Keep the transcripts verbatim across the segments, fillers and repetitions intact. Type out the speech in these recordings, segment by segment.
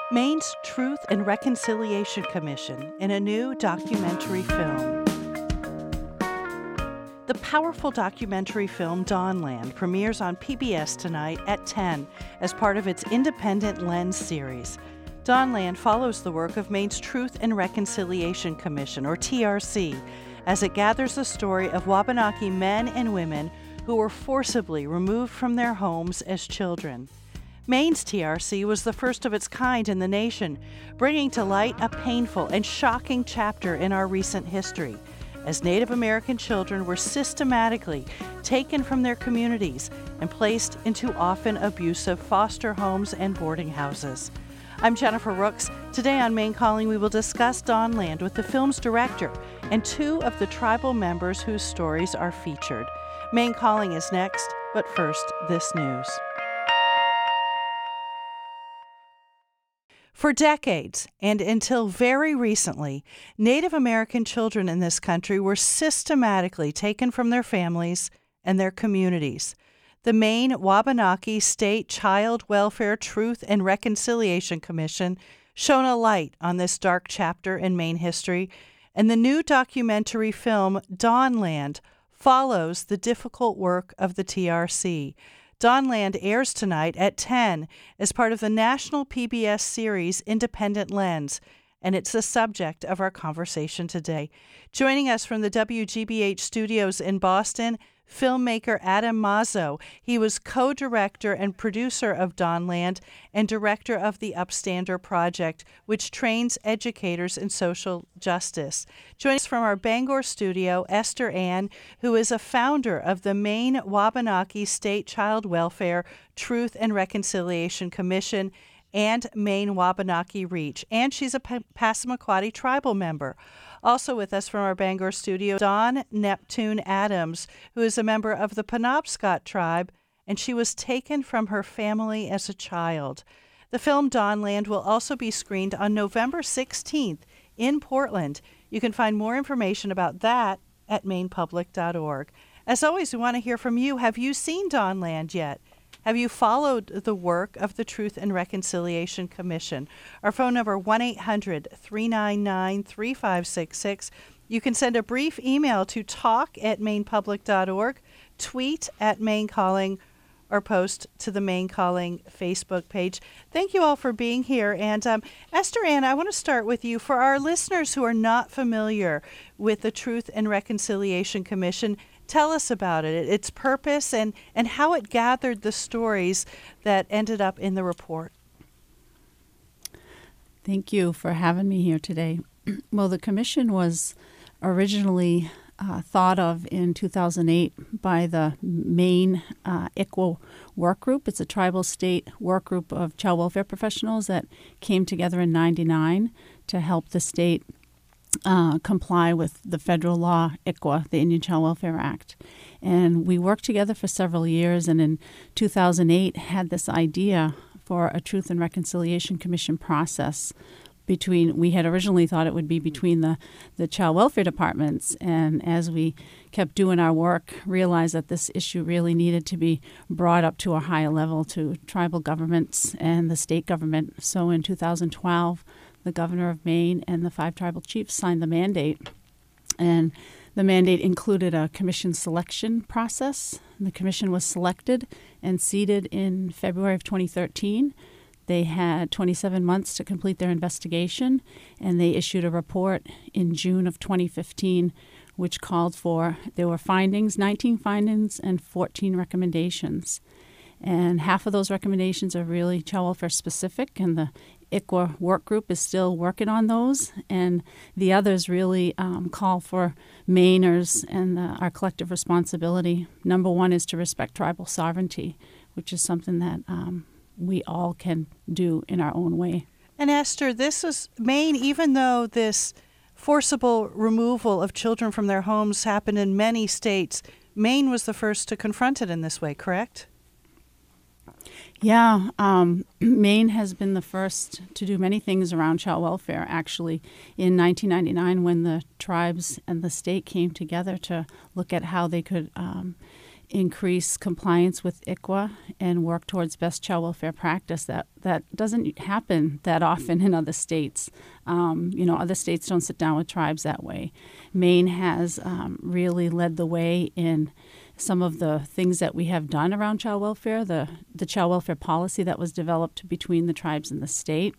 Maine's Truth and Reconciliation Commission in a new documentary film. The powerful documentary film Dawnland premieres on P B S tonight at ten as part of its Independent Lens series. Dawnland follows the work of Maine's Truth and Reconciliation Commission, or T R C, as it gathers the story of Wabanaki men and women who were forcibly removed from their homes as children. Maine's T R C was the first of its kind in the nation, bringing to light a painful and shocking chapter in our recent history, as Native American children were systematically taken from their communities and placed into often abusive foster homes and boarding houses. I'm Jennifer Rooks. Today on Maine Calling, we will discuss Dawnland with the film's director and two of the tribal members whose stories are featured. Maine Calling is next, but first, this news. For decades, and until very recently, Native American children in this country were systematically taken from their families and their communities. The Maine Wabanaki State Child Welfare Truth and Reconciliation Commission shone a light on this dark chapter in Maine history, and the new documentary film Dawnland follows the difficult work of the T R C. Dawnland airs tonight at ten as part of the national P B S series Independent Lens, and it's the subject of our conversation today. Joining us from the W G B H studios in Boston, filmmaker Adam Mazzo. He was co-director and producer of Dawnland and director of the Upstander Project, which trains educators in social justice. Joining us from our Bangor studio, Esther Ann, who is a founder of the Maine Wabanaki State Child Welfare Truth and Reconciliation Commission and Maine Wabanaki Reach, and she's a P- Passamaquoddy tribal member. Also with us from our Bangor studio, Dawn Neptune Adams, who is a member of the Penobscot tribe, and she was taken from her family as a child. The film Dawnland will also be screened on November sixteenth in Portland. You can find more information about that at maine public dot org. As always, we want to hear from you. Have you seen Dawnland yet? Have you followed the work of the Truth and Reconciliation Commission? Our phone number, one eight hundred three nine nine three five six six. You can send a brief email to talk at maine public dot org, tweet at Maine Calling, or post to the Maine Calling Facebook page. Thank you all for being here. And um, Esther Ann, I want to start with you. For our listeners who are not familiar with the Truth and Reconciliation Commission, tell us about it, its purpose, and, and how it gathered the stories that ended up in the report. Thank you for having me here today. Well, the commission was originally uh, thought of in two thousand eight by the Maine uh, I C W A work group. It's a tribal state work group of child welfare professionals that came together in ninety-nine to help the state Uh, comply with the federal law, I C W A, the Indian Child Welfare Act. And we worked together for several years, and in two thousand eight had this idea for a Truth and Reconciliation Commission process between, we had originally thought it would be between the, the child welfare departments, and as we kept doing our work, realized that this issue really needed to be brought up to a higher level to tribal governments and the state government. So in two thousand twelve, the governor of Maine and the five tribal chiefs signed the mandate. And the mandate included a commission selection process. The commission was selected and seated in February of twenty thirteen. They had twenty-seven months to complete their investigation, and they issued a report in June of twenty fifteen, which called for, there were findings, nineteen findings and fourteen recommendations. And half of those recommendations are really child welfare specific, and the I C W A work group is still working on those, and the others really um, call for Mainers and uh, our collective responsibility. Number one is to respect tribal sovereignty, which is something that um, we all can do in our own way. And Esther, this is Maine, even though this forcible removal of children from their homes happened in many states, Maine was the first to confront it in this way, correct? Yeah, um, Maine has been the first to do many things around child welfare. Actually, in nineteen ninety-nine, when the tribes and the state came together to look at how they could um, increase compliance with I C W A and work towards best child welfare practice. That that doesn't happen that often in other states. Um, you know, other states don't sit down with tribes that way. Maine has um, really led the way in some of the things that we have done around child welfare. The the child welfare policy that was developed between the tribes and the state.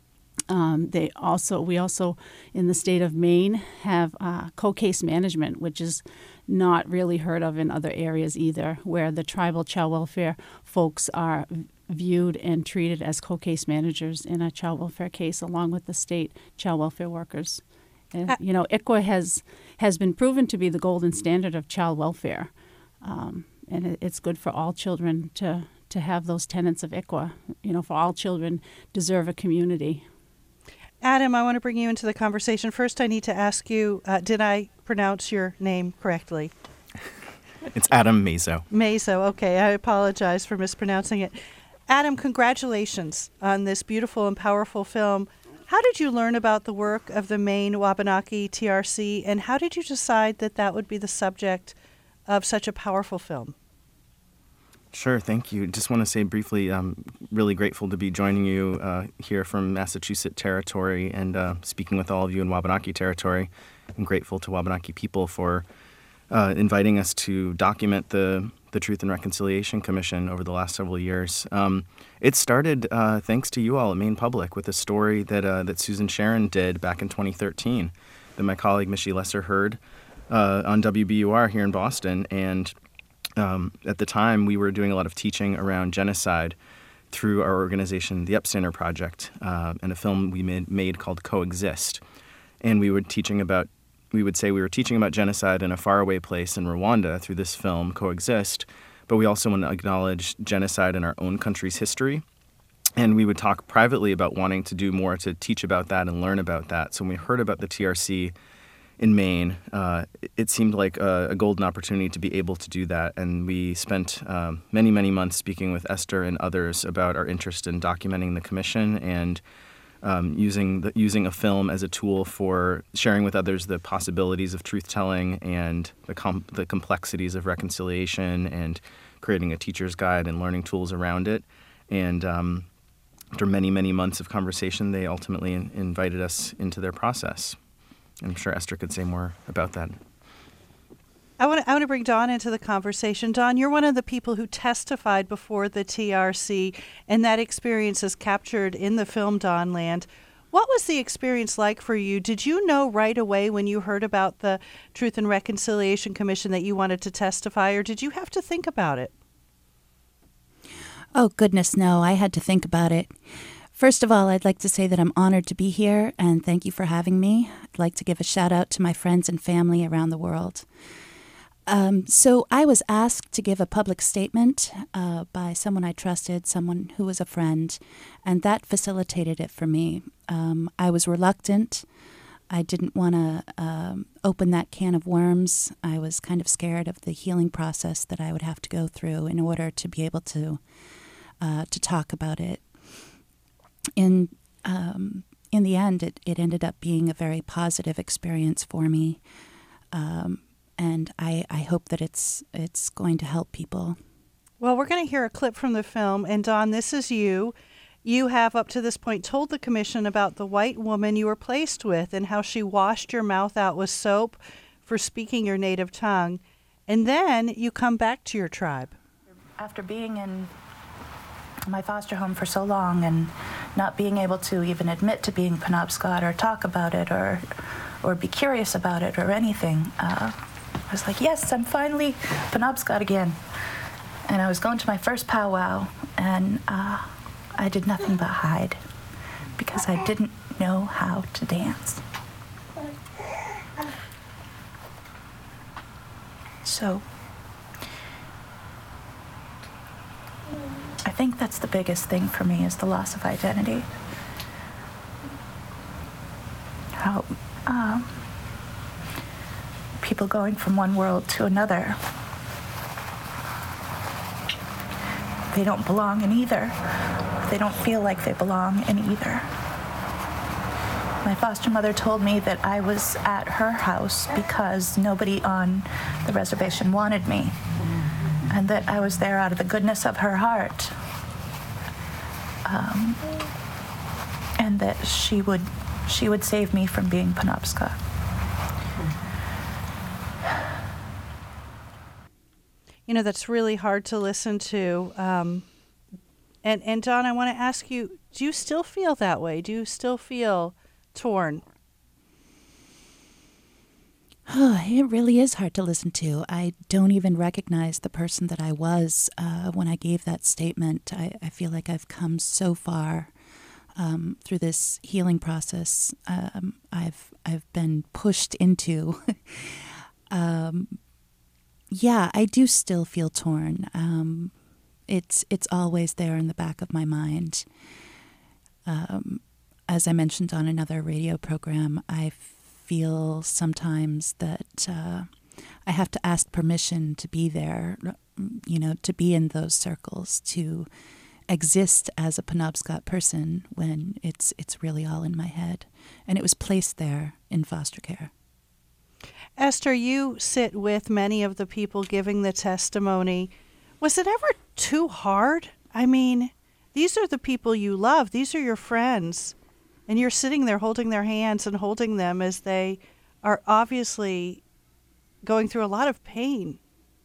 Um, they also, we also, in the state of Maine, have uh, co-case management, which is not really heard of in other areas either, where the tribal child welfare folks are viewed and treated as co-case managers in a child welfare case, along with the state child welfare workers. And, uh, you know, I C W A has has been proven to be the golden standard of child welfare, um, and it, it's good for all children to to have those tenets of I C W A. You know, for all children deserve a community. Adam, I want to bring you into the conversation. First, I need to ask you, uh, did I pronounce your name correctly? It's Adam Mazo. Mazo, okay. I apologize for mispronouncing it. Adam, congratulations on this beautiful and powerful film. How did you learn about the work of the Maine Wabanaki T R C, and how did you decide that that would be the subject of such a powerful film? Sure, thank you. Just want to say briefly, I'm really grateful to be joining you uh, here from Massachusetts Territory and uh, speaking with all of you in Wabanaki Territory. I'm grateful to Wabanaki people for uh, inviting us to document the, the Truth and Reconciliation Commission over the last several years. Um, it started uh, thanks to you all at Maine Public with a story that uh, that Susan Sharon did back in twenty thirteen that my colleague Michie Lesser heard uh, on W B U R here in Boston. And Um, at the time, we were doing a lot of teaching around genocide through our organization, the Epsteiner Project, uh, and a film we made, made called Coexist. And we were teaching about, we would say we were teaching about genocide in a faraway place in Rwanda through this film, Coexist, but we also want to acknowledge genocide in our own country's history. And we would talk privately about wanting to do more to teach about that and learn about that. So when we heard about the T R C in Maine, uh, it seemed like a, a golden opportunity to be able to do that. And we spent um, many, many months speaking with Esther and others about our interest in documenting the commission and um, using the, using a film as a tool for sharing with others the possibilities of truth-telling and the, com- the complexities of reconciliation and creating a teacher's guide and learning tools around it. And um, after many, many months of conversation, they ultimately in- invited us into their process. I'm sure Esther could say more about that. I want to I want to bring Dawn into the conversation. Dawn, you're one of the people who testified before the T R C, and that experience is captured in the film Dawnland. What was the experience like for you? Did you know right away when you heard about the Truth and Reconciliation Commission that you wanted to testify, or did you have to think about it? Oh, goodness, no. I had to think about it. First of all, I'd like to say that I'm honored to be here, and thank you for having me. I'd like to give a shout out to my friends and family around the world. Um, so I was asked to give a public statement uh, by someone I trusted, someone who was a friend, and that facilitated it for me. Um, I was reluctant. I didn't want to um, open that can of worms. I was kind of scared of the healing process that I would have to go through in order to be able to uh, to talk about it. In um, in the end, it, it ended up being a very positive experience for me, um, and I, I hope that it's it's going to help people. Well, we're going to hear a clip from the film, and Dawn, this is you. You have up to this point told the commission about the white woman you were placed with and how she washed your mouth out with soap for speaking your native tongue, and then you come back to your tribe. After being in my foster home for so long and not being able to even admit to being Penobscot or talk about it or or be curious about it or anything, uh, I was like, yes, I'm finally Penobscot again. And I was going to my first powwow, and uh, I did nothing but hide because I didn't know how to dance. So I think that's the biggest thing for me, is the loss of identity. How um, people going from one world to another, they don't belong in either. They don't feel like they belong in either. My foster mother told me that I was at her house because nobody on the reservation wanted me. and that I was there out of the goodness of her heart, um, and that she would she would save me from being Penobscot. You know, that's really hard to listen to. Um, and, and Dawn, I want to ask you, do you still feel that way? Do you still feel torn? Oh, it really is hard to listen to. I don't even recognize the person that I was uh, when I gave that statement. I, I feel like I've come so far um, through this healing process. Um, I've I've been pushed into. um, yeah, I do still feel torn. Um, it's it's always there in the back of my mind. Um, as I mentioned on another radio program, I feel sometimes that uh, I have to ask permission to be there, you know, to be in those circles, to exist as a Penobscot person when it's it's really all in my head. And it was placed there in foster care. Esther, you sit with many of the people giving the testimony. Was it ever too hard? I mean, these are the people you love. These are your friends. And you're sitting there holding their hands and holding them as they are obviously going through a lot of pain.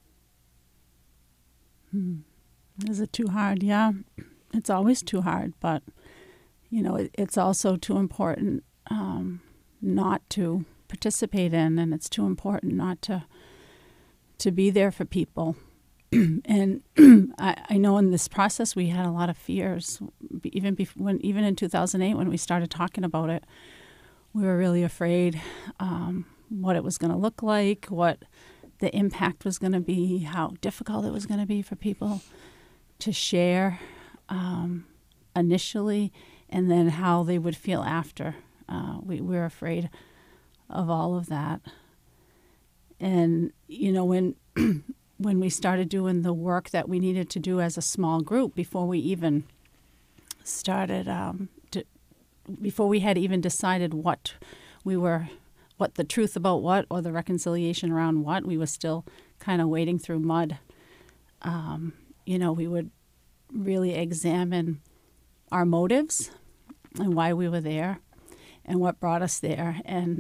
Hmm. Is it too hard? Yeah, it's always too hard. But, you know, it, it's also too important um, not to participate in, and it's too important not to to be there for people. And I, I know in this process we had a lot of fears. Even bef- when even in two thousand eight, when we started talking about it, we were really afraid um, what it was going to look like, what the impact was going to be, how difficult it was going to be for people to share um, initially, and then how they would feel after. Uh, we, we were afraid of all of that. And, you know, when when we started doing the work that we needed to do as a small group, before we even started, um, to, before we had even decided what we were, what the truth about what, or the reconciliation around what, we were still kind of wading through mud. Um, you know, we would really examine our motives and why we were there and what brought us there. And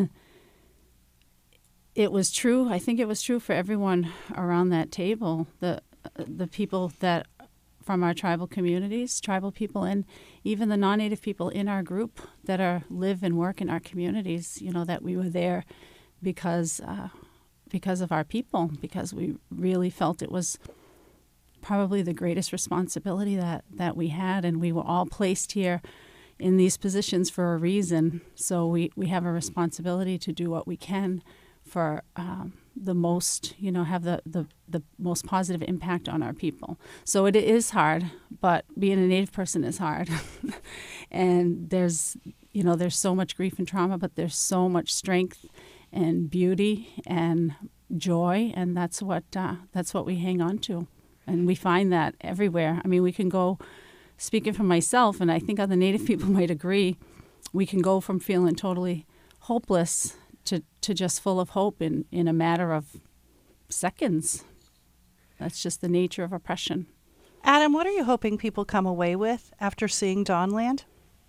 it was true. I think it was true for everyone around that table, the the people that from our tribal communities, tribal people, and even the non-Native people in our group that are live and work in our communities. You know, that we were there because uh, because of our people, because we really felt it was probably the greatest responsibility that, that we had, and we were all placed here in these positions for a reason. So we, we have a responsibility to do what we can for um, the most, you know, have the, the, the most positive impact on our people. So it is hard, but being a Native person is hard. And there's, you know, there's so much grief and trauma, but there's so much strength and beauty and joy, and that's what uh, that's what we hang on to. And we find that everywhere. I mean, we can go, speaking for myself, and I think other Native people might agree, we can go from feeling totally hopeless to, to just full of hope in, in a matter of seconds. That's just the nature of oppression. Adam, what are you hoping people come away with after seeing Dawnland?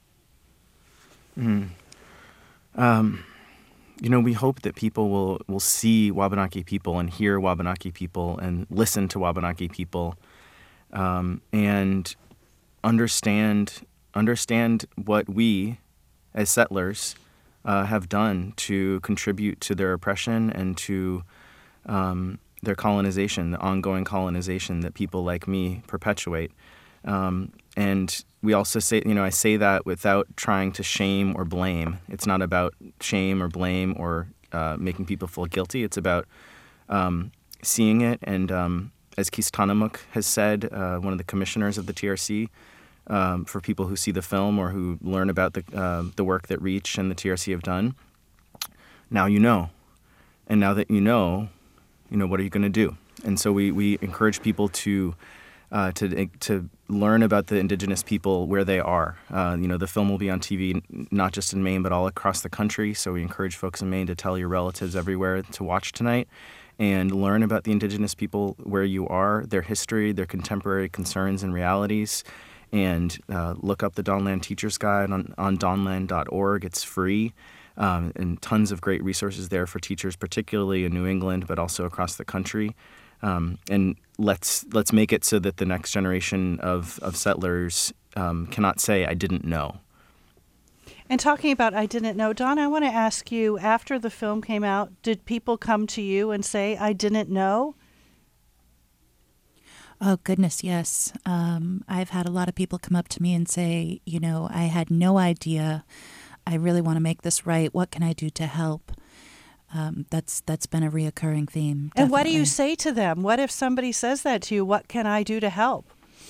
Mm. Um, you know, we hope that people will, will see Wabanaki people and hear Wabanaki people and listen to Wabanaki people um, and understand understand what we as settlers uh, have done to contribute to their oppression and to um, their colonization, the ongoing colonization that people like me perpetuate. Um, and we also say, you know, I say that without trying to shame or blame. It's not about shame or blame or uh, making people feel guilty. It's about um, seeing it. And um, as Keith Tanamuk has said, uh, one of the commissioners of the T R C, um, for people who see the film or who learn about the uh, the work that REACH and the T R C have done, now you know. And now that you know, you know, what are you going to do? And so we, we encourage people to uh, to to learn about the Indigenous people where they are. Uh, you know, the film will be on T V not just in Maine, but all across the country. So we encourage folks in Maine to tell your relatives everywhere to watch tonight and learn about the Indigenous people where you are, their history, their contemporary concerns and realities. And uh, look up the Dawnland Teacher's Guide on, on dawnland dot org. It's free. Um, and tons of great resources there for teachers, particularly in New England, but also across the country. Um, and let's let's make it so that the next generation of, of settlers um, cannot say, I didn't know. And talking about I didn't know, Dawn, I want to ask you, after the film came out, did people come to you and say, I didn't know? Oh, goodness, yes. Um, I've had a lot of people come up to me and say, you know, I had no idea. I really want to make this right. What can I do to help? Um, that's that's been a reoccurring theme. Definitely. And what do you say to them? What if somebody says that to you? What can I do to help?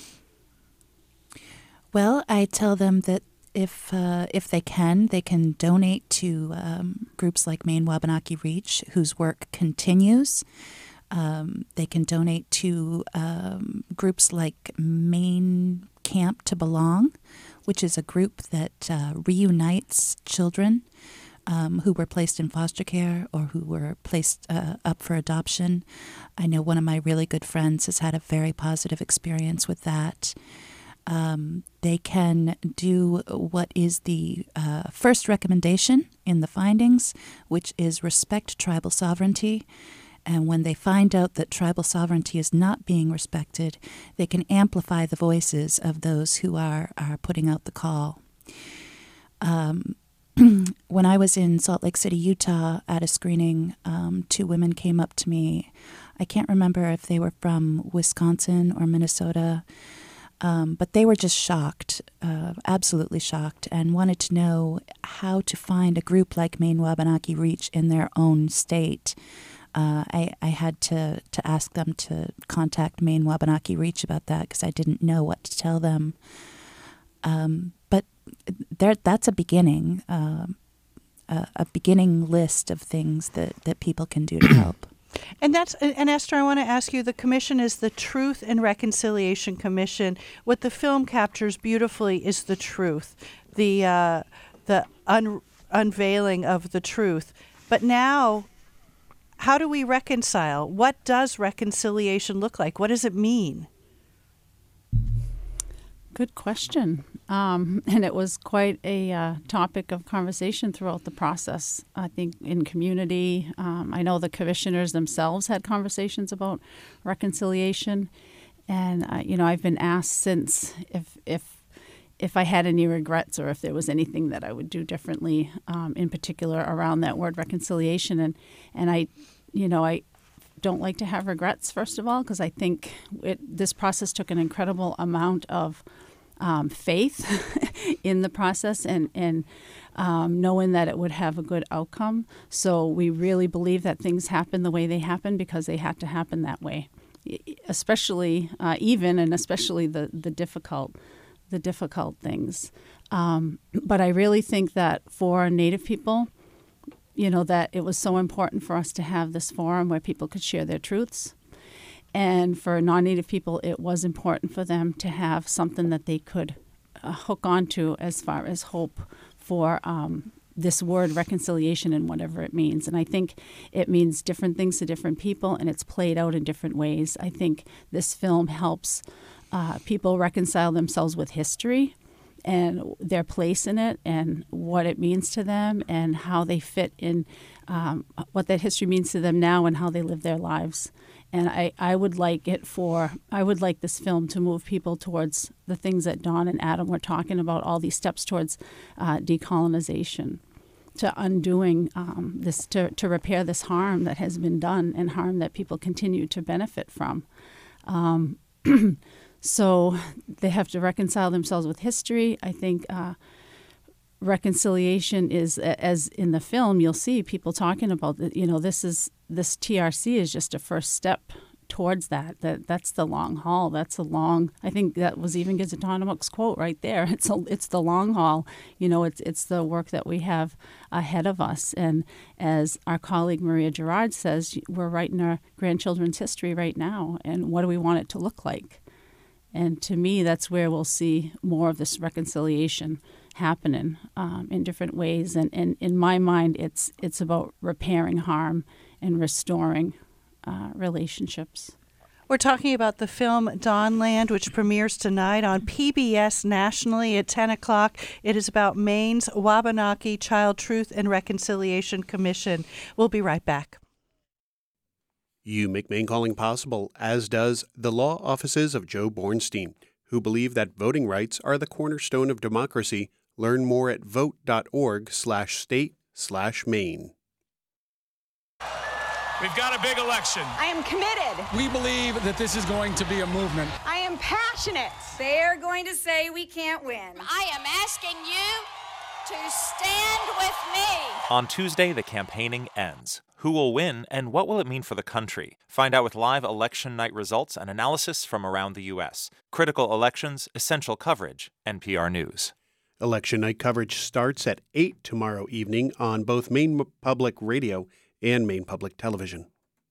Well, I tell them that if uh, if they can, they can donate to um, groups like Maine Wabanaki Reach, whose work continues. Um, they can donate to um, groups like Maine Camp to Belong, which is a group that uh, reunites children um, who were placed in foster care or who were placed uh, up for adoption. I know one of my really good friends has had a very positive experience with that. Um, they can do what is the uh, first recommendation in the findings, which is respect tribal sovereignty. And when they find out that tribal sovereignty is not being respected, they can amplify the voices of those who are, are putting out the call. Um, when I was in Salt Lake City, Utah, at a screening, um, two women came up to me. I can't remember if they were from Wisconsin or Minnesota, um, but they were just shocked, uh, absolutely shocked, and wanted to know how to find a group like Maine Wabanaki Reach in their own state. Uh, I, I had to, to ask them to contact Maine Wabanaki Reach about that because I didn't know what to tell them. Um, but there, that's a beginning, um, a, a beginning list of things that, that people can do to help. And that's and Esther, I want to ask you, the commission is the Truth and Reconciliation Commission. What the film captures beautifully is the truth, the uh, the un- unveiling of the truth. But now, how do we reconcile? What does reconciliation look like? What does it mean? Good question. Um, and it was quite a uh, topic of conversation throughout the process. I think in community, um, I know the commissioners themselves had conversations about reconciliation. And, uh, you know, I've been asked since if, if, if I had any regrets or if there was anything that I would do differently, um, in particular around that word reconciliation. And, and I, you know, I don't like to have regrets, first of all, because I think it, this process took an incredible amount of um, faith in the process and, and um, knowing that it would have a good outcome. So we really believe that things happen the way they happen because they had to happen that way, especially uh, even and especially the, the difficult the difficult things. Um, but I really think that for Native people, you know, that it was so important for us to have this forum where people could share their truths. And for non-Native people, it was important for them to have something that they could uh, hook onto as far as hope for um, this word reconciliation and whatever it means. And I think it means different things to different people, and it's played out in different ways. I think this film helps uh, people reconcile themselves with history and their place in it and what it means to them and how they fit in, um, what that history means to them now and how they live their lives. And I, I would like it for, I would like this film to move people towards the things that Dawn and Adam were talking about, all these steps towards uh, decolonization, to undoing um, this, to, to repair this harm that has been done and harm that people continue to benefit from. Um, so they have to reconcile themselves with history. I think uh, reconciliation is, as in the film, you'll see people talking about that. You know, this is this T R C is just a first step towards that. That that's the long haul. That's a long. I think that was even Gizatonamuk's quote right there. It's a, it's the long haul. You know, it's it's the work that we have ahead of us. And as our colleague Maria Gerard says, we're writing our grandchildren's history right now. And what do we want it to look like? And to me, that's where we'll see more of this reconciliation happening um, in different ways. And, and in my mind, it's it's about repairing harm and restoring uh, relationships. We're talking about the film Dawnland, which premieres tonight on P B S nationally at ten o'clock. It is about Maine's Wabanaki Child Truth and Reconciliation Commission. We'll be right back. You make Maine Calling possible, as does the law offices of Joe Bornstein, who believe that voting rights are the cornerstone of democracy. Learn more at vote.org slash state slash Maine. We've got a big election. I am committed. We believe that this is going to be a movement. I am passionate. They're going to say we can't win. I am asking you to stand with me. On Tuesday, the campaigning ends. Who will win, and what will it mean for the country? Find out with live election night results and analysis from around the U S. Critical elections, essential coverage, N P R News. Election night coverage starts at eight tomorrow evening on both Maine Public Radio and Maine Public Television.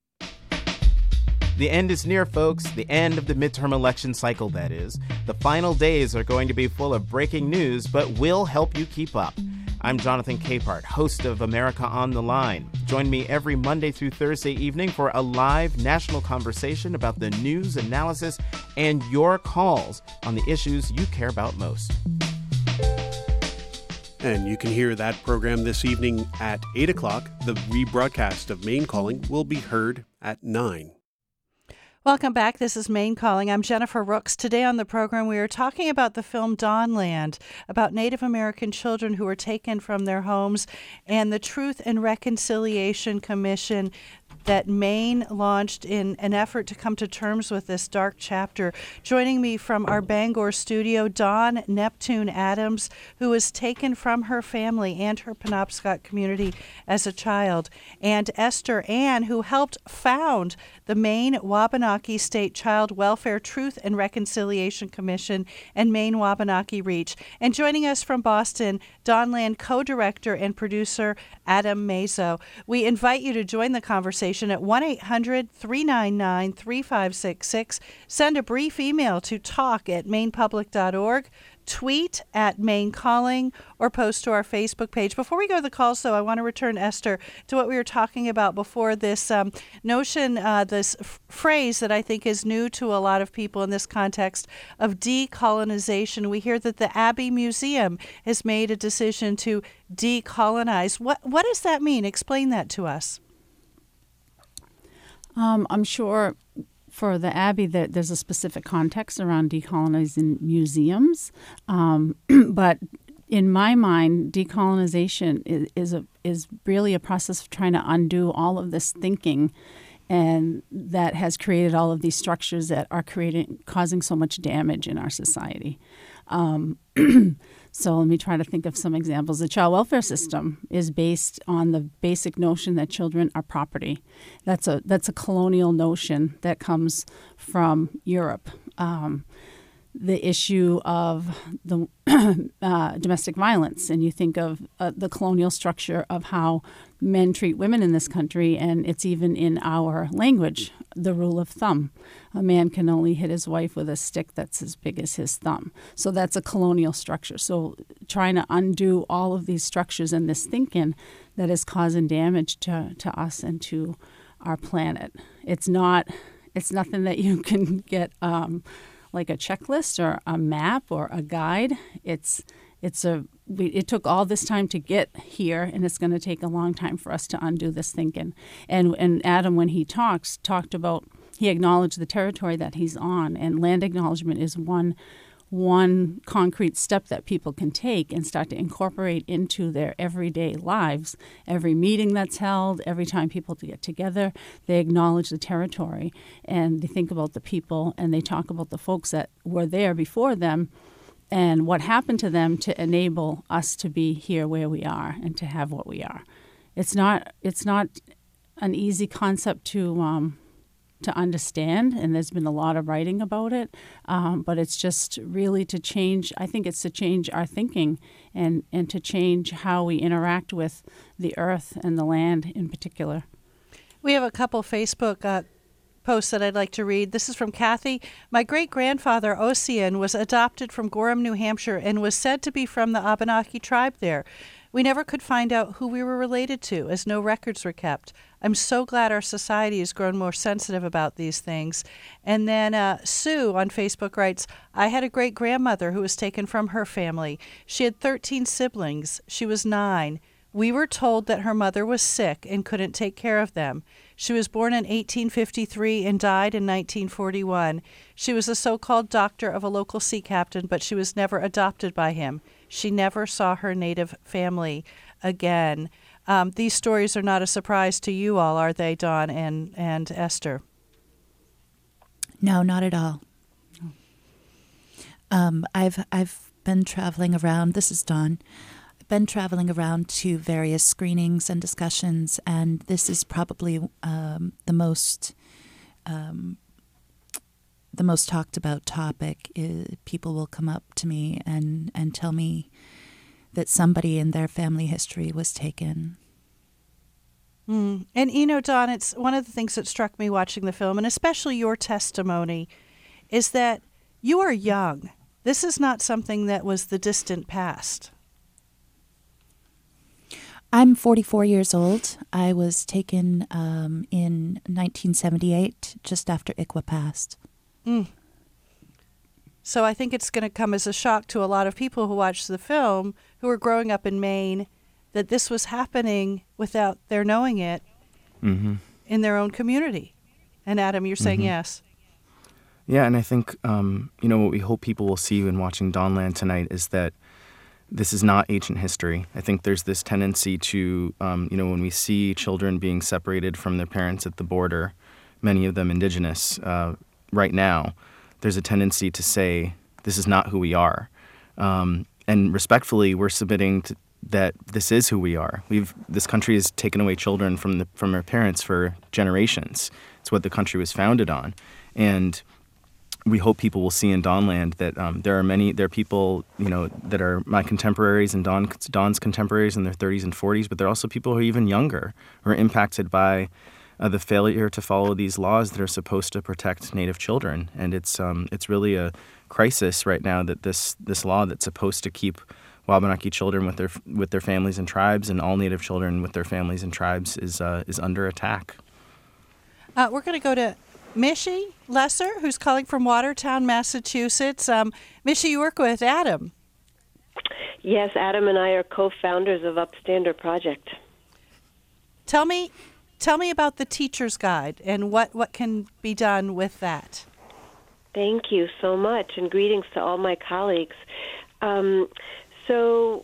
The end is near, folks. The end of the midterm election cycle, that is. The final days are going to be full of breaking news, but we'll help you keep up. I'm Jonathan Capehart, host of America on the Line. Join me every Monday through Thursday evening for a live national conversation about the news, analysis, and your calls on the issues you care about most. And you can hear that program this evening at eight o'clock. The rebroadcast of Maine Calling will be heard at nine. Welcome back. This is Maine Calling. I'm Jennifer Rooks. Today on the program, we are talking about the film Dawnland, about Native American children who were taken from their homes, and the Truth and Reconciliation Commission that Maine launched in an effort to come to terms with this dark chapter. Joining me from our Bangor studio, Dawn Neptune Adams, who was taken from her family and her Penobscot community as a child, and Esther Ann, who helped found the Maine Wabanaki State Child Welfare Truth and Reconciliation Commission and Maine Wabanaki Reach. And joining us from Boston, Dawnland co-director and producer Adam Mazo. We invite you to join the conversation at one eight hundred three nine nine three five six six. Send a brief email to talk at maine public dot org. Tweet at Maine Calling, or post to our Facebook page. Before we go to the calls, though, I want to return, Esther, to what we were talking about before, this um, notion, uh, this f- phrase that I think is new to a lot of people in this context of decolonization. We hear that the Abbey Museum has made a decision to decolonize. What, what does that mean? Explain that to us. Um, I'm sure for the Abbey that there's a specific context around decolonizing museums, um, but in my mind, decolonization is, is a is really a process of trying to undo all of this thinking, and that has created all of these structures that are creating causing so much damage in our society. Um, so let me try to think of some examples. The child welfare system is based on the basic notion that children are property. That's a that's a colonial notion that comes from Europe. Um, the issue of the uh, domestic violence, and you think of uh, the colonial structure of how men treat women in this country, and it's even in our language, the rule of thumb. A man can only hit his wife with a stick that's as big as his thumb. So that's a colonial structure. So trying to undo all of these structures and this thinking that is causing damage to, to us and to our planet. It's not, it's nothing that you can get um, like a checklist or a map or a guide. It's it's a we, it took all this time to get here, and it's going to take a long time for us to undo this thinking. And and Adam, when he talks, talked about he acknowledged the territory that he's on, and land acknowledgement is one one concrete step that people can take and start to incorporate into their everyday lives. Every meeting that's held, every time people get together, they acknowledge the territory, and they think about the people, and they talk about the folks that were there before them and what happened to them to enable us to be here where we are and to have what we are. It's not it's not an easy concept to um, to understand, and there's been a lot of writing about it, um, but it's just really to change, I think it's to change our thinking and, and to change how we interact with the earth and the land in particular. We have a couple Facebook uh, post that I'd like to read. This is from Kathy. My great-grandfather, Ossian, was adopted from Gorham, New Hampshire, and was said to be from the Abenaki tribe there. We never could find out who we were related to, as no records were kept. I'm so glad our society has grown more sensitive about these things. And then uh, Sue on Facebook writes, I had a great-grandmother who was taken from her family. She had thirteen siblings. She was nine. We were told that her mother was sick and couldn't take care of them. She was born in eighteen fifty-three and died in nineteen forty-one. She was a so-called doctor of a local sea captain, but she was never adopted by him. She never saw her native family again. Um, these stories are not a surprise to you all, are they, Dawn and, and Esther? No, not at all. Um, I've I've been traveling around. This is Dawn. I've been traveling around to various screenings and discussions, and this is probably um, the most um, the most talked about topic. Is people will come up to me and, and tell me that somebody in their family history was taken. Mm. And, you know, Dawn, it's one of the things that struck me watching the film, and especially your testimony, is that you are young. This is not something that was the distant past. I'm forty-four years old. I was taken um, in nineteen seventy-eight, just after I C W A passed. Mm. So I think it's going to come as a shock to a lot of people who watch the film, who are growing up in Maine, that this was happening without their knowing it mm-hmm. in their own community. And Adam, you're saying mm-hmm. yes. Yeah, and I think, um, you know, what we hope people will see when watching Dawnland tonight is that this is not ancient history. I think there's this tendency to, um, you know, when we see children being separated from their parents at the border, many of them indigenous, uh, right now, there's a tendency to say, this is not who we are. Um, and respectfully, we're submitting to, that this is who we are. We've this country has taken away children from the from their parents for generations. It's what the country was founded on. And we hope people will see in Dawnland that um, there are many, there are people, you know, that are my contemporaries and Dawn, Dawn's contemporaries in their thirties and forties, but there are also people who are even younger, who are impacted by uh, the failure to follow these laws that are supposed to protect Native children. And it's um, it's really a crisis right now that this this law that's supposed to keep Wabanaki children with their with their families and tribes and all Native children with their families and tribes is uh, is under attack. Uh, we're going to go to Mishi Lesser, who's calling from Watertown, Massachusetts. Um, Mishi, you work with Adam. Yes, Adam and I are co-founders of Upstander Project. Tell me, tell me about the Teacher's Guide and what, what can be done with that. Thank you so much, and greetings to all my colleagues. Um, so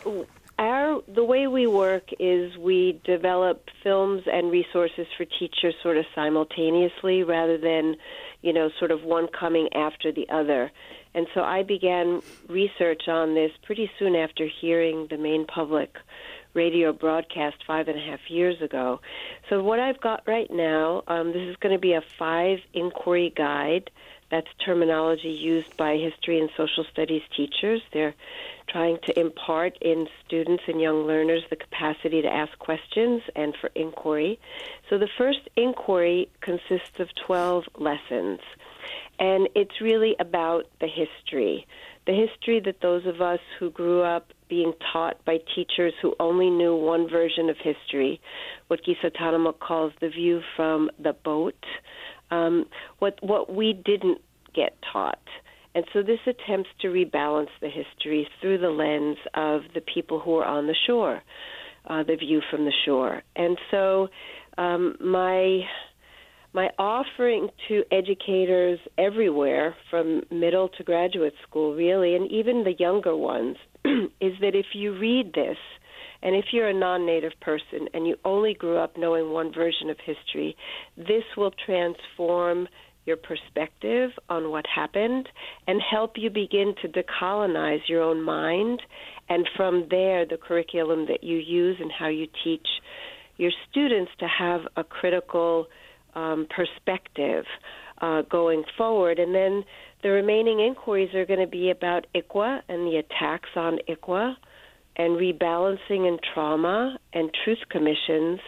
our the way we work is we develop films and resources for teachers sort of simultaneously rather than, you know, sort of one coming after the other. And so I began research on this pretty soon after hearing the Maine Public radio broadcast five and a half years ago. So what I've got right now, um, this is going to be a five-inquiry guide. That's terminology used by history and social studies teachers. They're trying to impart in students and young learners the capacity to ask questions and for inquiry. So the first inquiry consists of twelve lessons, and it's really about the history, the history that those of us who grew up being taught by teachers who only knew one version of history, what Gisa Tanamuk calls the view from the boat, um, what what we didn't get taught. And so this attempts to rebalance the history through the lens of the people who are on the shore, uh, the view from the shore. And so um, my my offering to educators everywhere, from middle to graduate school, really, and even the younger ones, is that if you read this, and if you're a non-Native person and you only grew up knowing one version of history, this will transform your perspective on what happened and help you begin to decolonize your own mind, and from there the curriculum that you use and how you teach your students to have a critical um, perspective uh, going forward. And then the remaining inquiries are going to be about I C W A and the attacks on I C W A and rebalancing and trauma and truth commissions.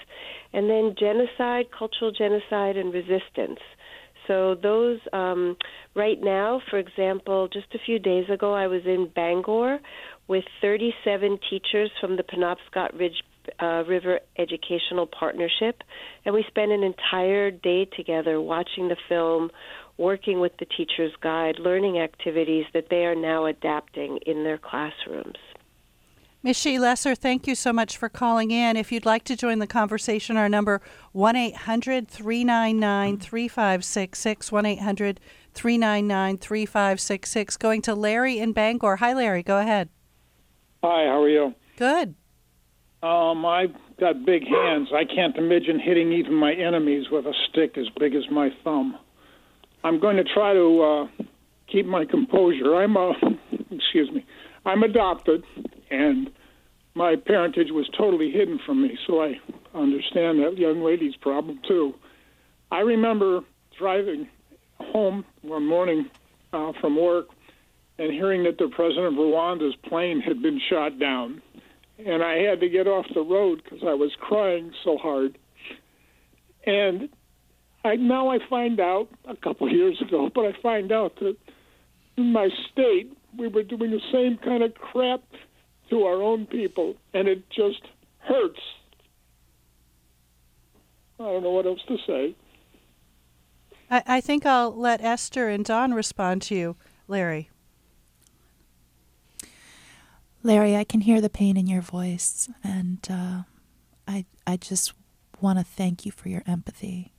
and then genocide, cultural genocide, and resistance. So those, um, right now, for example, just a few days ago, I was in Bangor with thirty-seven teachers from the Penobscot Ridge uh, River Educational Partnership, and we spent an entire day together watching the film, working with the teacher's guide, learning activities that they are now adapting in their classrooms. Miz Shee Lesser, thank you so much for calling in. If you'd like to join the conversation, our number one eight hundred three nine nine three five six six, one eight hundred three nine nine three five six six. Going to Larry in Bangor. Hi, Larry. Go ahead. Hi, how are you? Good. Um, I've got big hands. I can't imagine hitting even my enemies with a stick as big as my thumb. I'm going to try to uh, keep my composure. I'm uh, excuse me. I'm adopted, and my parentage was totally hidden from me, so I understand that young lady's problem too. I remember driving home one morning uh, from work and hearing that the president of Rwanda's plane had been shot down. And I had to get off the road because I was crying so hard. And I, now I find out, a couple of years ago, but I find out that in my state, we were doing the same kind of crap to our own people, and it just hurts. I don't know what else to say. I, I think I'll let Esther and Don respond to you, Larry. Larry, I can hear the pain in your voice, and uh, I I just want to thank you for your empathy.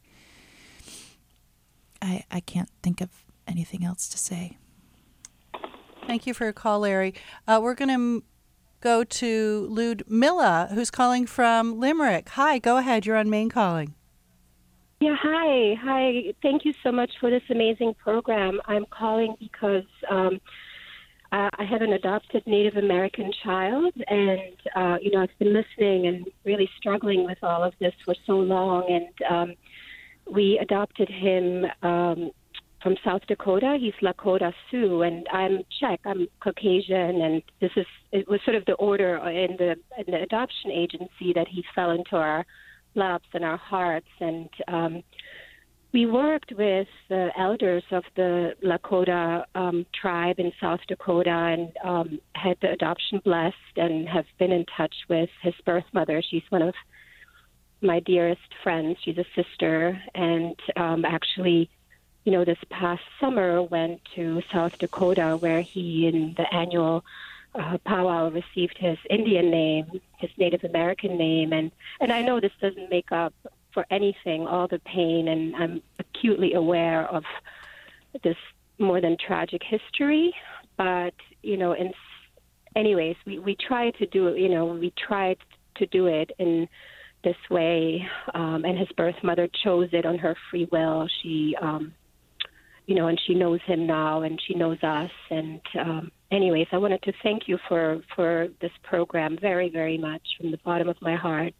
I I can't think of anything else to say. Thank you for your call, Larry. Uh, we're going to m- go to Ludmilla, who's calling from Limerick. Hi, go ahead. You're on Main Calling. Yeah, hi. Hi. Thank you so much for this amazing program. I'm calling because um, Uh, I have an adopted Native American child, and, uh, you know, I've been listening and really struggling with all of this for so long. And um, we adopted him um, from South Dakota. He's Lakota Sioux, and I'm Czech. I'm Caucasian, and this is it was sort of the order in the, in the adoption agency that he fell into our laps and our hearts. And um we worked with the elders of the Lakota um, tribe in South Dakota and um, had the adoption blessed and have been in touch with his birth mother. She's one of my dearest friends. She's a sister. And um, actually, you know, this past summer went to South Dakota where he, in the annual uh, powwow, received his Indian name, his Native American name. And, and I know this doesn't make up for anything, all the pain, and I'm acutely aware of this more than tragic history. But, you know, in, anyways, we, we try to do it, you know, we tried to do it in this way, um, and his birth mother chose it on her free will. She, um, you know, and she knows him now, and she knows us. And um, anyways, I wanted to thank you for, for this program very, very much from the bottom of my heart.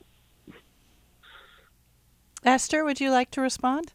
Esther, would you like to respond?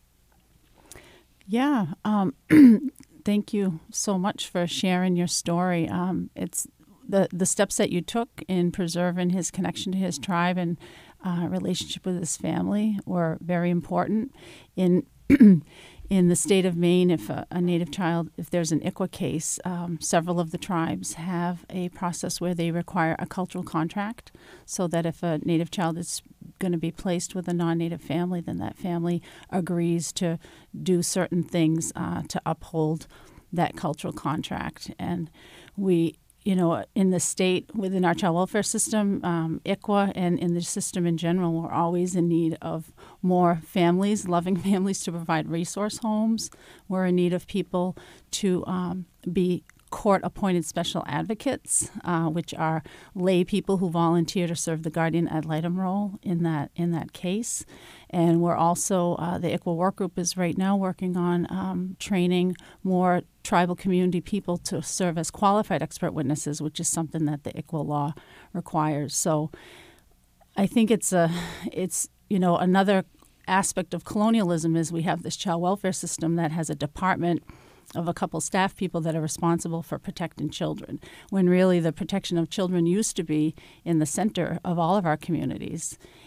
Yeah. Um, thank you so much for sharing your story. Um, it's the, the steps that you took in preserving his connection to his tribe and uh, relationship with his family were very important. In in the state of Maine, if a, a Native child, if there's an I C W A case, um, several of the tribes have a process where they require a cultural contract so that if a Native child is going to be placed with a non-Native family, then that family agrees to do certain things uh, to uphold that cultural contract. And we, you know, in the state, within our child welfare system, um, I C W A, and in the system in general, we're always in need of more families, loving families to provide resource homes. We're in need of people to um, be court-appointed special advocates, uh, which are lay people who volunteer to serve the guardian ad litem role in that in that case. And we're also, uh, the I C W A work group is right now working on um, training more tribal community people to serve as qualified expert witnesses, which is something that the I C W A law requires. So I think it's a, it's, you know, another aspect of colonialism is we have this child welfare system that has a department of a couple staff people that are responsible for protecting children, when really the protection of children used to be in the center of all of our communities.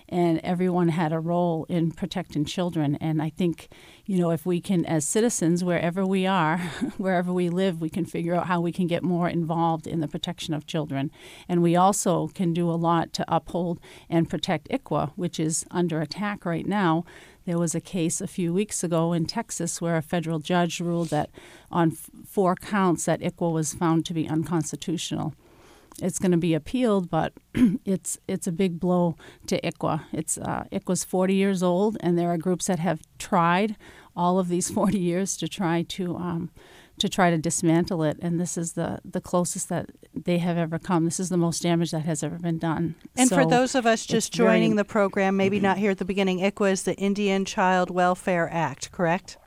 and everyone had a role in protecting children. And I think, you know, if we can, as citizens, wherever we are, wherever we live, we can figure out how we can get more involved in the protection of children. And we also can do a lot to uphold and protect I C W A, which is under attack right now. There was a case a few weeks ago in Texas where a federal judge ruled that on f- four counts that I C W A was found to be unconstitutional. It's going to be appealed, but it's it's a big blow to I C W A. It's uh, I C W A's forty years old, and there are groups that have tried all of these forty years to try to um, to try to dismantle it, and this is the, the closest that they have ever come. This is the most damage that has ever been done. And so for those of us just joining very, the program, maybe not here at the beginning, I C W A is the Indian Child Welfare Act, correct?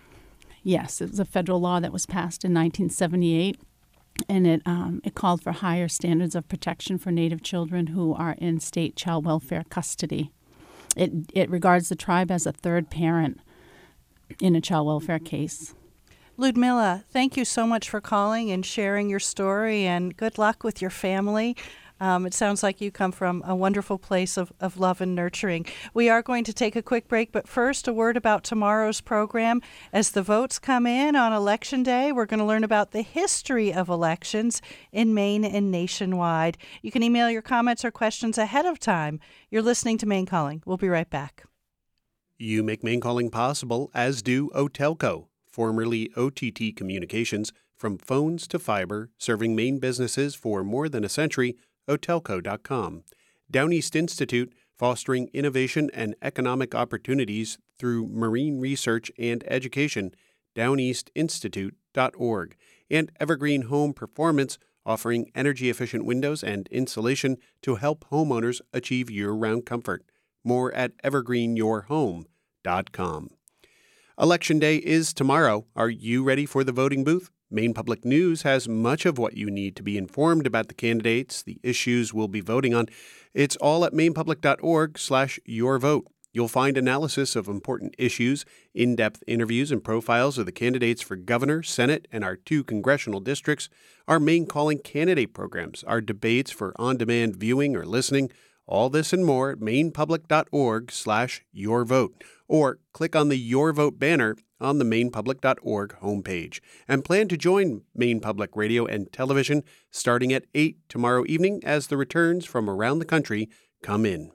Yes, it was a federal law that was passed in nineteen seventy-eight. And it um, it called for higher standards of protection for Native children who are in state child welfare custody. It it regards the tribe as a third parent in a child welfare case. Ludmila, thank you so much for calling and sharing your story, and good luck with your family. Um, it sounds like you come from a wonderful place of, of love and nurturing. We are going to take a quick break, but first, a word about tomorrow's program. As the votes come in on Election Day, we're going to learn about the history of elections in Maine and nationwide. You can email your comments or questions ahead of time. You're listening to Maine Calling. We'll be right back. You make Maine Calling possible, as do Otelco, formerly O T T Communications. From phones to fiber, serving Maine businesses for more than a century. Otelco dot com. Down East Institute, fostering innovation and economic opportunities through marine research and education, down east institute dot org. And Evergreen Home Performance, offering energy-efficient windows and insulation to help homeowners achieve year-round comfort. More at evergreen your home dot com. Election Day is tomorrow. Are you ready for the voting booth? Maine Public News has much of what you need to be informed about the candidates, the issues we'll be voting on. It's all at mainepublic dot org slash your vote. You'll find analysis of important issues, in-depth interviews and profiles of the candidates for governor, Senate, and our two congressional districts, our Maine Calling candidate programs, our debates for on-demand viewing or listening. All this and more at mainepublic dot org slash your vote. Or click on the Your Vote banner on the mainepublic dot org homepage. And plan to join Maine Public Radio and Television starting at eight tomorrow evening as the returns from around the country come in.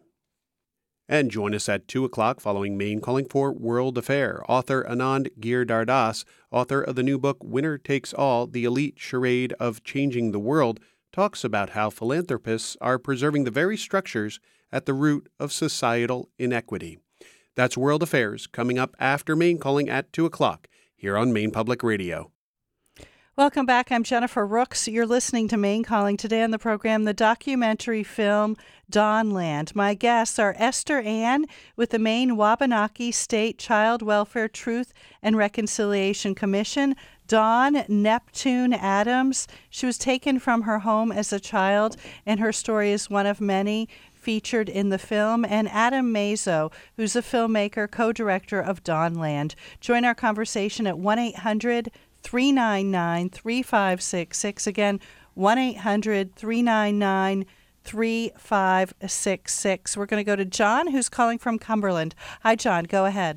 And join us at two o'clock following Maine Calling for World Affair. Author Anand Giridharadas, author of the new book Winner Takes All, The Elite Charade of Changing the World, talks about how philanthropists are preserving the very structures at the root of societal inequity. That's World Affairs, coming up after Maine Calling at two o'clock, here on Maine Public Radio. Welcome back. I'm Jennifer Rooks. You're listening to Maine Calling. Today on the program, the documentary film Dawnland. My guests are Esther Ann with the Maine Wabanaki State Child Welfare Truth and Reconciliation Commission, Dawn Neptune Adams. She was taken from her home as a child, and her story is one of many featured in the film, and Adam Mazo, who's a filmmaker, co-director of Dawnland. Join our conversation at one eight hundred three nine nine three five six six. Again, one eight hundred three nine nine three five six six. We're going to go to John, who's calling from Cumberland. Hi, John. Go ahead.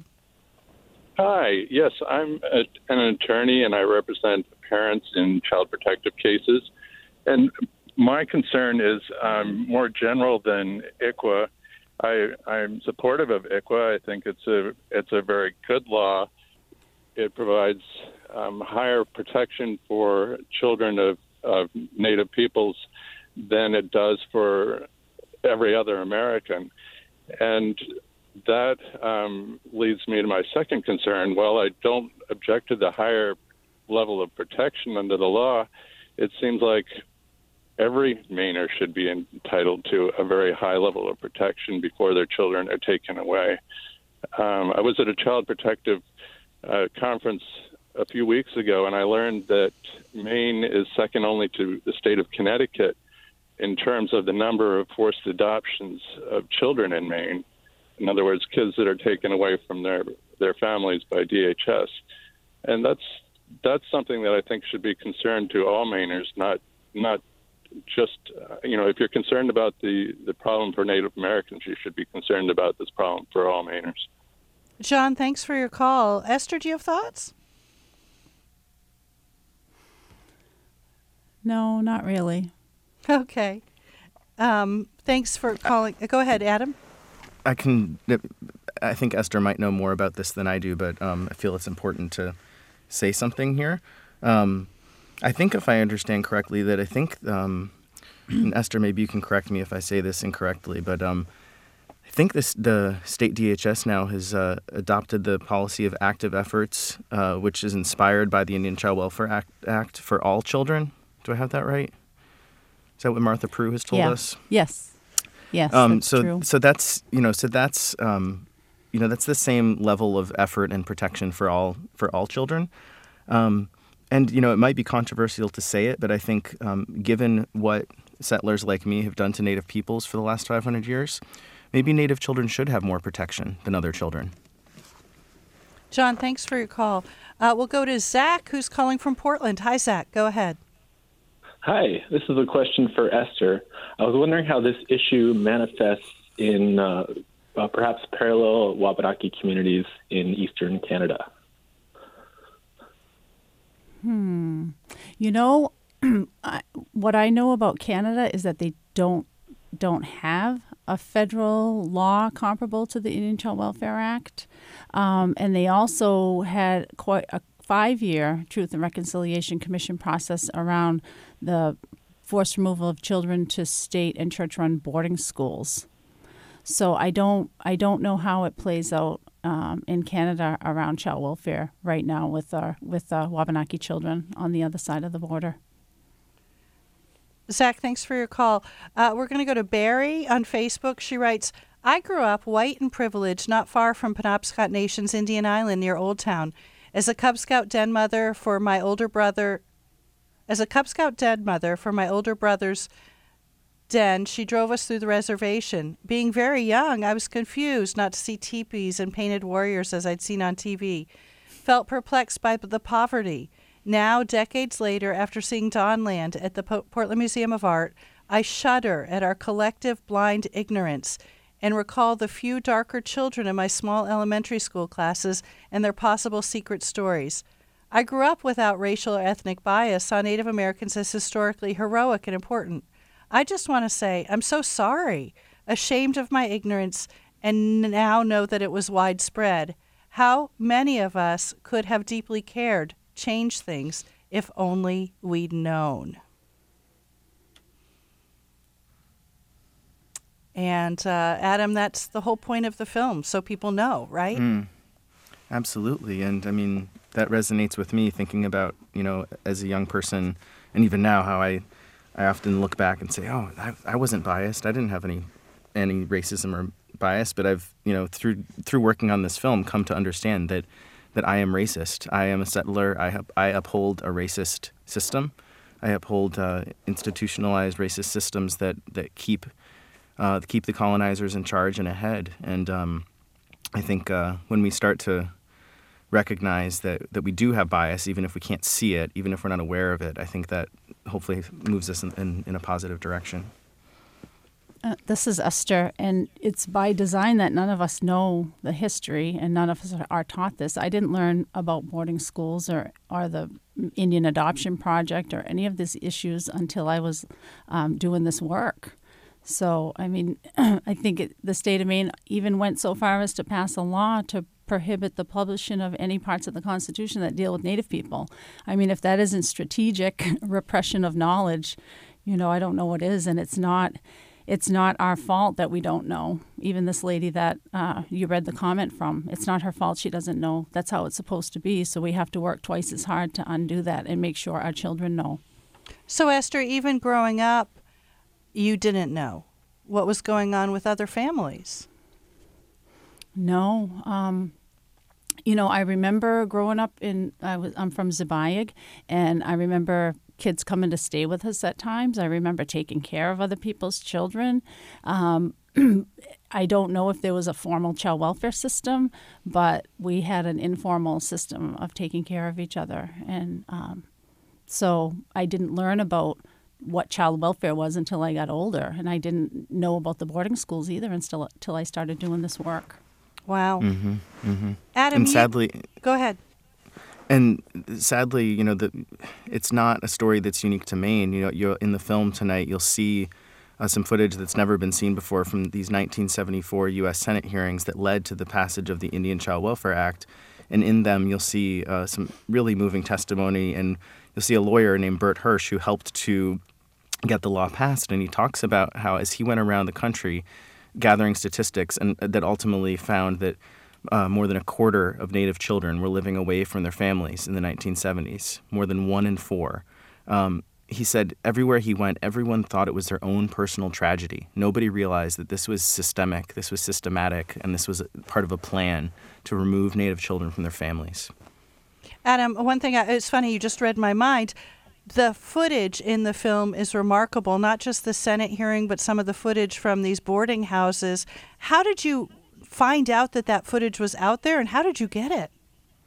Hi. Yes, I'm a, an attorney, and I represent parents in child protective cases. And my concern is um, more general than I C W A. I, I'm supportive of I C W A. I think it's a it's a very good law. It provides um, higher protection for children of, of Native peoples than it does for every other American. And that um, leads me to my second concern. While I don't object to the higher level of protection under the law, it seems like every Mainer should be entitled to a very high level of protection before their children are taken away. Um, I was at a child protective uh, conference a few weeks ago, and I learned that Maine is second only to the state of Connecticut in terms of the number of forced adoptions of children in Maine. In other words, kids that are taken away from their, their families by D H S. And that's that's something that I think should be concerned to all Mainers, not not just, uh, you know, if you're concerned about the, the problem for Native Americans, you should be concerned about this problem for all Mainers. John, thanks for your call. Esther, do you have thoughts? No, not really. Okay. Um, thanks for calling. Go ahead, Adam. I can. I think Esther might know more about this than I do, but um, I feel it's important to say something here. Um, I think, if I understand correctly, that I think, um, and Esther, maybe you can correct me if I say this incorrectly, but um, I think this the state D H S now has uh, adopted the policy of active efforts, uh, which is inspired by the Indian Child Welfare Act, Act for all children. Do I have that right? Is that what Martha Prue has told yeah. us? Yes. Yes. Um, that's so, true. so that's you know, so that's um, you know, that's the same level of effort and protection for all for all children. Um, and you know, it might be controversial to say it, but I think, um, given what settlers like me have done to Native peoples for the last five hundred years, maybe Native children should have more protection than other children. John, thanks for your call. Uh, we'll go to Zach, who's calling from Portland. Hi, Zach. Go ahead. Hi, this is a question for Esther. I was wondering how this issue manifests in uh, uh, perhaps parallel Wabanaki communities in eastern Canada. Hmm. You know, I, what I know about Canada is that they don't don't have a federal law comparable to the Indian Child Welfare Act, um, and they also had quite a five-year Truth and Reconciliation Commission process around the forced removal of children to state and church-run boarding schools. So I don't I don't know how it plays out um, in Canada around child welfare right now with our with uh, Wabanaki children on the other side of the border. Zach, thanks for your call. Uh, we're going to go to Barry on Facebook. She writes, I grew up white and privileged not far from Penobscot Nation's Indian Island near Old Town. As a Cub Scout den mother for my older brother, as a Cub Scout den mother for my older brother's den, she drove us through the reservation. Being very young, I was confused not to see teepees and painted warriors as I'd seen on T V. Felt perplexed by the poverty. Now, decades later, after seeing Dawnland at the Portland Museum of Art, I shudder at our collective blind ignorance and recall the few darker children in my small elementary school classes and their possible secret stories. I grew up without racial or ethnic bias, saw Native Americans as historically heroic and important. I just want to say I'm so sorry, ashamed of my ignorance, and now know that it was widespread. How many of us could have deeply cared, changed things, if only we'd known? And, uh, Adam, that's the whole point of the film, so people know, right? Mm, absolutely. And, I mean, that resonates with me, thinking about, you know, as a young person, and even now, how I, I often look back and say, oh, I, I wasn't biased. I didn't have any any racism or bias, but I've, you know, through through working on this film, come to understand that, that I am racist. I am a settler. I, have, I uphold a racist system. I uphold uh, institutionalized racist systems that, that keep... Uh, keep the colonizers in charge and ahead. And um, I think uh, when we start to recognize that, that we do have bias, even if we can't see it, even if we're not aware of it, I think that hopefully moves us in, in, in a positive direction. Uh, this is Esther, and it's by design that none of us know the history and none of us are taught this. I didn't learn about boarding schools or, or the Indian Adoption Project or any of these issues until I was um, doing this work. So, I mean, I think it, the state of Maine even went so far as to pass a law to prohibit the publishing of any parts of the Constitution that deal with Native people. I mean, if that isn't strategic repression of knowledge, you know, I don't know what is. And it's not it's not our fault that we don't know. Even this lady that uh, you read the comment from, it's not her fault she doesn't know. That's how it's supposed to be. So we have to work twice as hard to undo that and make sure our children know. So, Esther, even growing up, you didn't know what was going on with other families? No. Um, you know, I remember growing up in, I was, I'm from Zibayag, and I remember kids coming to stay with us at times. I remember taking care of other people's children. Um, I don't know if there was a formal child welfare system, but we had an informal system of taking care of each other. And um, so I didn't learn about what child welfare was until I got older, and I didn't know about the boarding schools either until until I started doing this work. Wow. Mm-hmm, mm-hmm. Adam, and you- sadly, go ahead. And sadly, you know, the, it's not a story that's unique to Maine. You know, you're, in the film tonight, you'll see uh, some footage that's never been seen before from these nineteen seventy-four U S Senate hearings that led to the passage of the Indian Child Welfare Act. And in them, you'll see uh, some really moving testimony, and you'll see a lawyer named Bert Hirsch who helped to get the law passed. And he talks about how, as he went around the country gathering statistics, and that ultimately found that Uh, more than a quarter of Native children were living away from their families in the nineteen seventies, more than one in four. Um, he said everywhere he went, everyone thought it was their own personal tragedy. Nobody realized that this was systemic, this was systematic, and this was part of a plan to remove Native children from their families. Adam, one thing, I, it's funny, you just read my mind. The footage in the film is remarkable, not just the Senate hearing, but some of the footage from these boarding houses. How did you find out that that footage was out there, and how did you get it?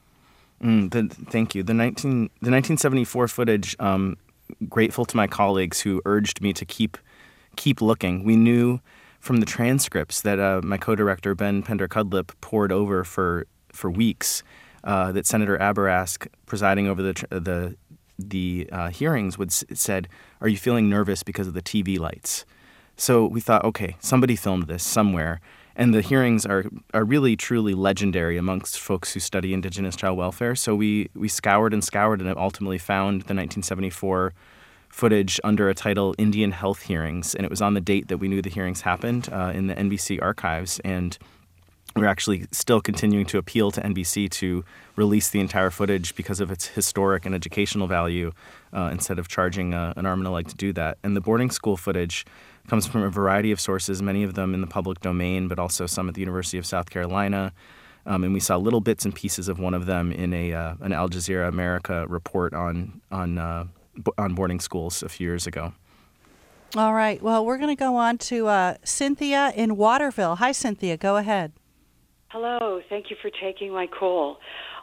Mm, the, thank you. The nineteen the nineteen seventy-four footage. Um, grateful to my colleagues who urged me to keep keep looking. We knew from the transcripts that uh, my co-director Ben Pender-Cudlip poured over for for weeks uh, that Senator Aberask, presiding over the the the uh, hearings, would s- said, "Are you feeling nervous because of the T V lights?" So we thought, okay, somebody filmed this somewhere. And the hearings are, are really, truly legendary amongst folks who study Indigenous child welfare. So we, we scoured and scoured and ultimately found the nineteen seventy-four footage under a title, Indian Health Hearings. And it was on the date that we knew the hearings happened uh, in the N B C archives. And we're actually still continuing to appeal to N B C to release the entire footage because of its historic and educational value uh, instead of charging uh, an arm and a leg to do that. And the boarding school footage comes from a variety of sources, many of them in the public domain, but also some at the University of South Carolina. Um, and we saw little bits and pieces of one of them in a uh, an Al Jazeera America report on on uh, b- on boarding schools a few years ago. All right. Well, we're going to go on to uh, Cynthia in Waterville. Hi, Cynthia. Go ahead. Hello. Thank you for taking my call.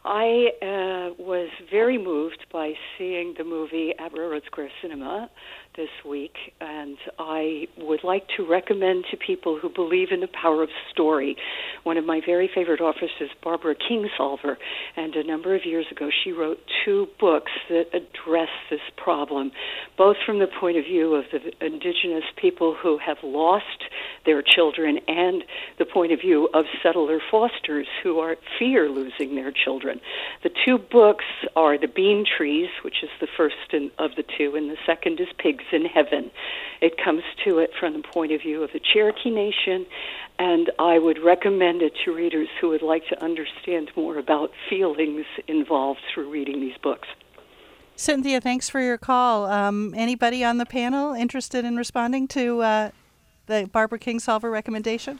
I uh, was very moved by seeing the movie at Railroad Square Cinema this week, and I would like to recommend to people who believe in the power of story. One of my very favorite authors is Barbara Kingsolver, and a number of years ago she wrote two books that address this problem, both from the point of view of the indigenous people who have lost their children and the point of view of settler fosters who are fear losing their children. The two books are The Bean Trees, which is the first in, of the two, and the second is Pigs in Heaven. It comes to it from the point of view of the Cherokee Nation, and I would recommend it to readers who would like to understand more about feelings involved through reading these books. Cynthia, thanks for your call. Um, anybody on the panel interested in responding to uh, the Barbara Kingsolver recommendation?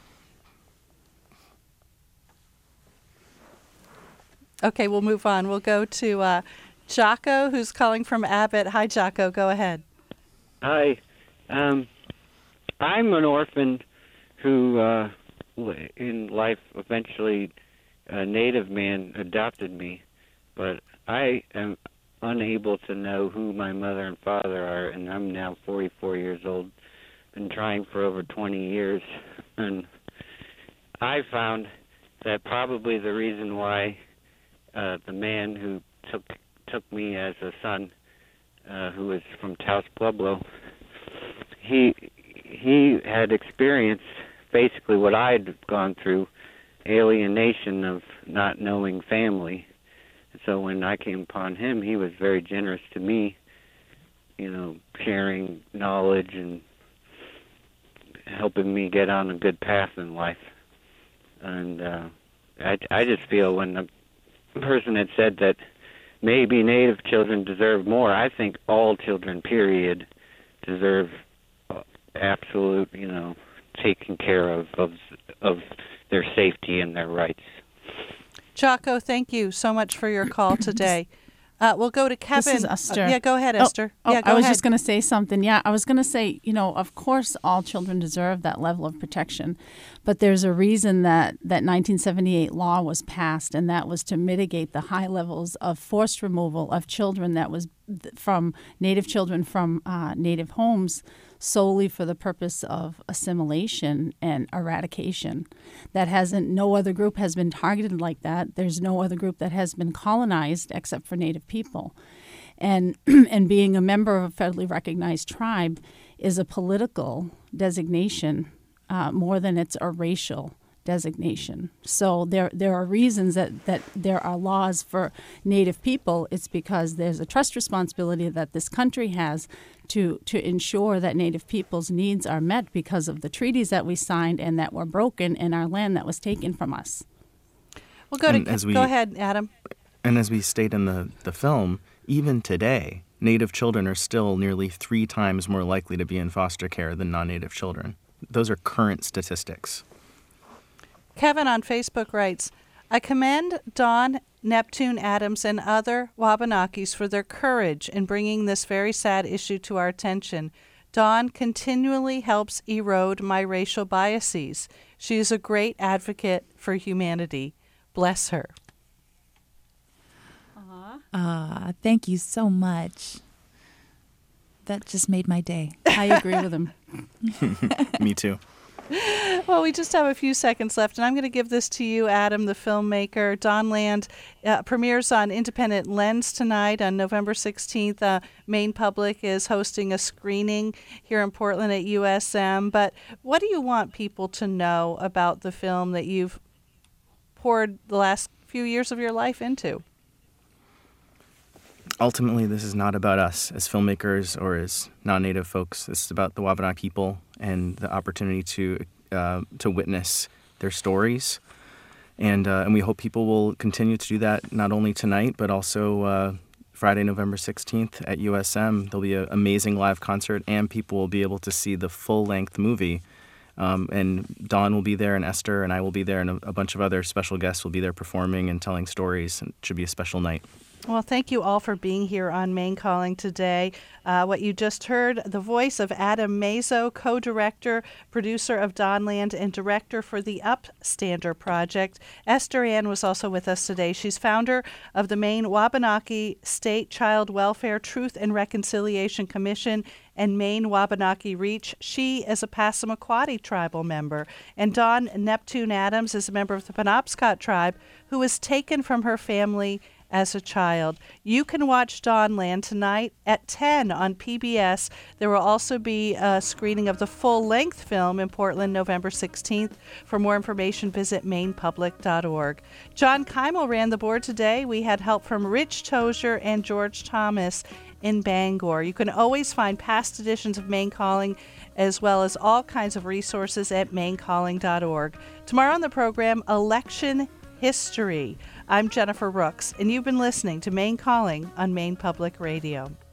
Okay, we'll move on. We'll go to uh, Jocko, who's calling from Abbott. Hi, Jocko. Go ahead. Hi. Um, I'm an orphan who, uh, in life, eventually a Native man adopted me, but I am unable to know who my mother and father are, and I'm now forty-four years old. Been trying for over twenty years, and I found that probably the reason why uh, the man who took took me as a son, uh, who was from Taos Pueblo, he he had experienced basically what I'd gone through, alienation of not knowing family. And so when I came upon him, he was very generous to me, you know, sharing knowledge and helping me get on a good path in life. And uh, I, I just feel when the person had said that maybe Native children deserve more, I think all children, period, deserve absolute, you know, taken care of, of, of their safety and their rights. Jocko, thank you so much for your call today. Uh, we'll go to Kevin. This is Esther. Uh, yeah, go ahead, Oh, Esther. Oh, yeah, go I was ahead. just going to say something. Yeah, I was going to say, you know, of course all children deserve that level of protection, but there's a reason that that nineteen seventy-eight law was passed, and that was to mitigate the high levels of forced removal of children that was th- from Native children from uh, Native homes solely for the purpose of assimilation and eradication. That hasn't, no other group has been targeted like that. There's no other group that has been colonized except for Native people. And and being a member of a federally recognized tribe is a political designation uh, more than it's a racial designation. So there there are reasons that, that there are laws for Native people. It's because there's a trust responsibility that this country has to to ensure that Native people's needs are met because of the treaties that we signed and that were broken in our land that was taken from us. Well, go, And to, as we- go ahead, Adam. And as we state in the, the film, even today, Native children are still nearly three times more likely to be in foster care than non-Native children. Those are current statistics. Kevin on Facebook writes, I commend Dawn, Neptune Adams, and other Wabanakis for their courage in bringing this very sad issue to our attention. Dawn continually helps erode my racial biases. She is a great advocate for humanity. Bless her. Ah, thank you so much. That just made my day. I agree with him. Me too. Well, we just have a few seconds left, and I'm going to give this to you, Adam, the filmmaker. Dawnland uh, premieres on Independent Lens tonight on November sixteenth. Uh, Maine Public is hosting a screening here in Portland at U S M. But what do you want people to know about the film that you've poured the last few years of your life into? Ultimately, this is not about us as filmmakers or as non-Native folks. This is about the Wabanaki people and the opportunity to uh, to witness their stories. And uh, and we hope people will continue to do that not only tonight, but also uh, Friday, November sixteenth at U S M. There'll be an amazing live concert, and people will be able to see the full-length movie. Um, and Dawn will be there, and Esther, and I will be there, and a, a bunch of other special guests will be there performing and telling stories. And it should be a special night. Well, thank you all for being here on Maine Calling today. Uh, what you just heard, the voice of Adam Mazo, co-director, producer of Dawnland, and director for the Upstander Project. Esther Ann was also with us today. She's founder of the Maine Wabanaki State Child Welfare Truth and Reconciliation Commission and Maine Wabanaki Reach. She is a Passamaquoddy tribal member. And Dawn Neptune Adams is a member of the Penobscot tribe who was taken from her family as a child. You can watch Dawnland tonight at ten on P B S. There will also be a screening of the full-length film in Portland, November sixteenth. For more information, visit maine public dot org. John Keimel ran the board today. We had help from Rich Tozier and George Thomas in Bangor. You can always find past editions of Maine Calling as well as all kinds of resources at maine calling dot org. Tomorrow on the program, Election History. I'm Jennifer Rooks, and you've been listening to Maine Calling on Maine Public Radio.